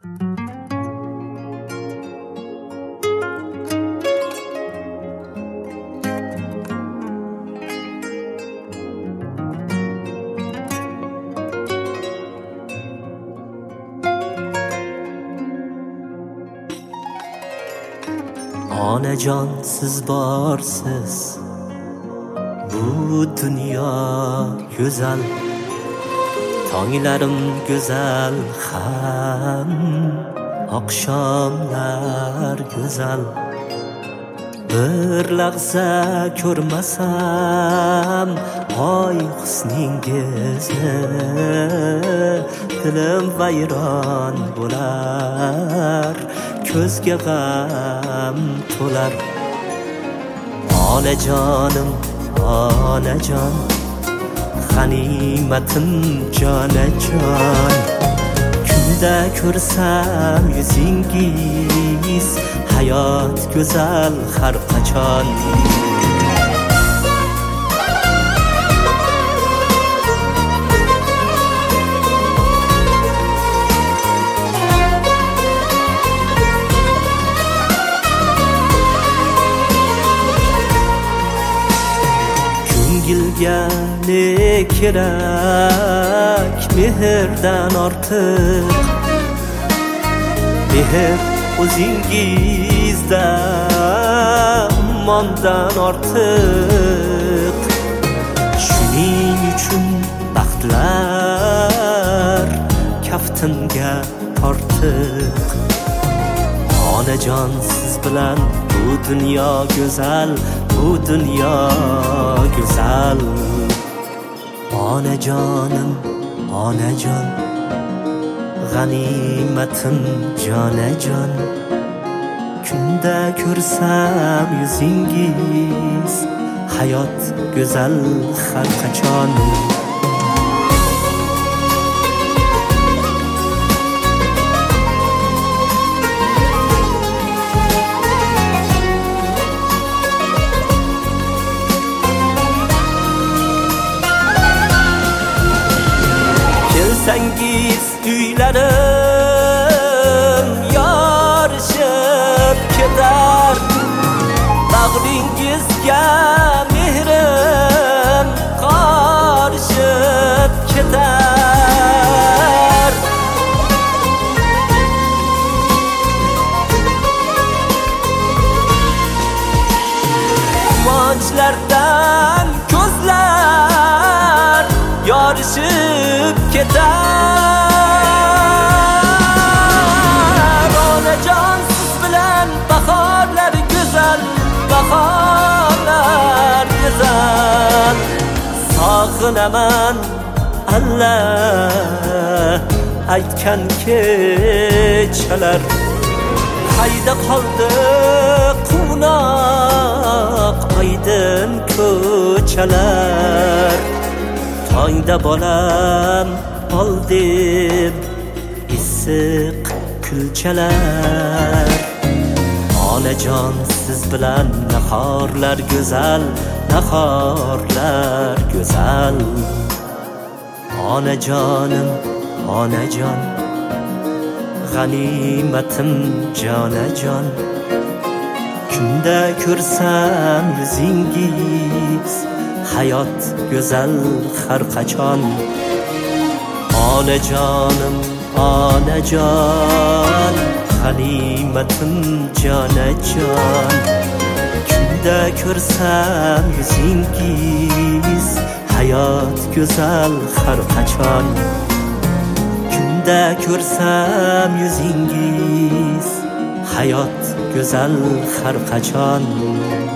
Onajon siz borsiz, bu dunyo go'zal, tonglarim go'zal, ham oqshomlar go'zal. Bir lahza ko'rmasam oy husningizni, dilim vayron bo'lar, ko'zga g'am to'lar. Onajonim, onajon, g'animatim jonajon, kunda ko'rsam yuzingiz, hayot go'zal har qachon. Ko'ngilga ne kerak mehrdan ortiq, mehr o'zingizda mondan ortiq. Shuning uchun baxtlar kaftimga tortiq. Onajon siz bilan bu dunyo go'zal, bu dunyo go'zal. Onajonim, onajon, g'animatim jonajon, kunda ko'rsam yuzingiz, hayot go'zal har qachon. Kelsangiz uylarim yorishib ketar, bag'ringizga mehrim qorishib ketar. Quvonchlardan ko'zlar yorishib ketar. Onajon siz bilan bahorlar go'zal, bahorlar go'zal. Sog'inaman Allah aytgan kechalar. Hayda qoldi quvnoq oydin ko'chalar. Tongda bolam oldim issiq kulchalar. Onajon siz bilan nahorlar go'zal, nahorlar go'zal. Onajonim, onajon, g'animatim jonajon, kunda ko'rsam yuzingiz, hayot go'zal har qachon. Onajonim, onajon, g'animatim jonajon, kunda ko'rsam yuzingiz, hayot go'zal har qachon. Kunda ko'rsam yuzingiz, hayot go'zal har qachon.